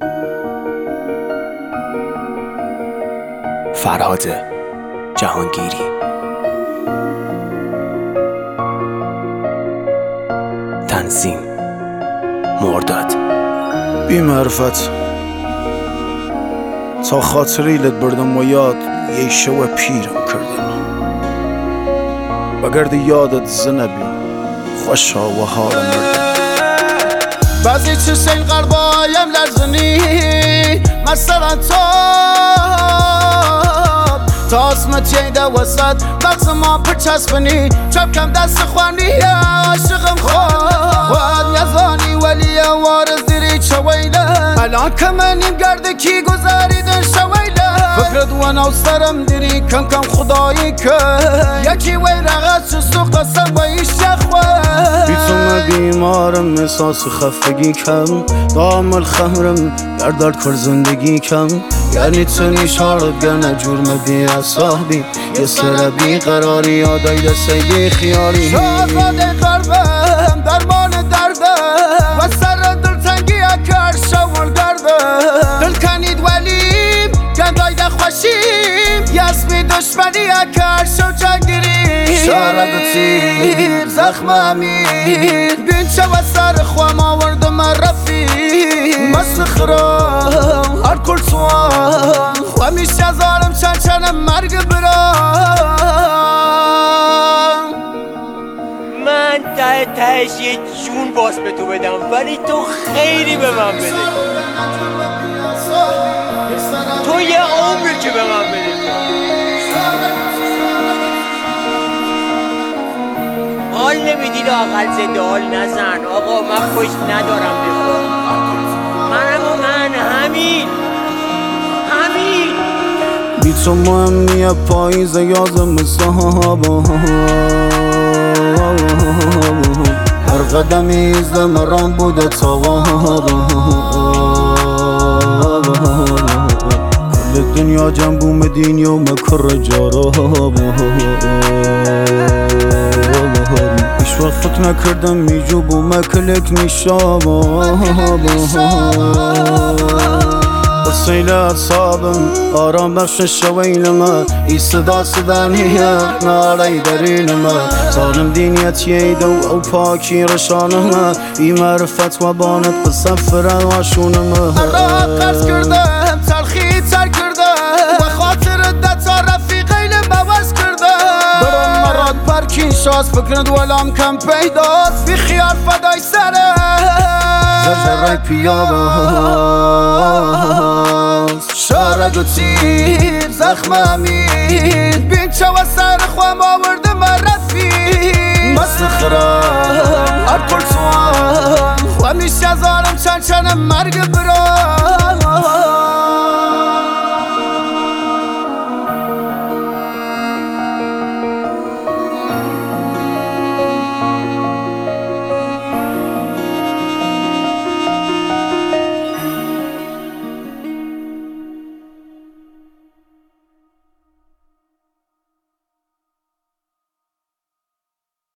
فرهاد جهانگیری. تنظیم مرداد. بی معرفت تا خاطریلت بردم و یاد یه شو پیرم کردن بگرد یادت زنبی خوشا و حالم مردم بعضی چشم قلبایم لرزنی مثلا تا اسمت ییده وسط مغز ما پرچسبنی چپ کم دست خوانی عاشقم خواهد نزانی ولی وارز دیری چویله الان کمنیم گرده کی گذاریدن شویله فکرت و نوسترم دیری کم کم خدایی که یکی وی رغت شست و قسم و ایش شخوه بیتون بیمارم احساس خفگی کم دامل خمرم در کر زندگی کم یعنی تو نیشارت گنه جرم بی اصابی یه سر بی قراری یادای دسته بی خیالی شازاده قلبم درمان دردم و سر دلتنگی اکر شول گردم دل کنید ولیم گندای ده خوشیم یسمی دشمنی اکر شو جنگیری شارد تیر زخم امیر بین چه و سر خوام آوردم رفیق مسخرم هر کل سوام و میشه زارم چنچنم مرگ برام من تهش یه جون باز به تو بدم ولی تو خیلی به من بده تو یه عمری که به من بده حال نمیدی لااقل زنده حال نزن آقا من پشت ندارم بخور من همین بی تو مهمیه پاییز یازم صحابا هر قدمی زمران بوده توابا کل دنیا جنبو مدین یوم کر جارابا ایش وقت فکر نکردم میجوبو مکلک نیشابا سیل اصابم آرام بخش شویلما ای صدا صدانیه نالی درینما ظالم دینیت ییده و پاکی رشانما ای معرفت و بانت بسفر واشونما را قرض کردم تلخی تر کردم و خاطر دتا رفیقین بوز کردم برام مراد پرکین شاست فکرت ولام کم پیداست بی خیال فدای سره زرزرای پیاباست شارد و تیر زخم امیر بین چه و سر خوام آوردم رفیق مسخرم هر کل سوام و میشه زارم چنچنم مرگ برام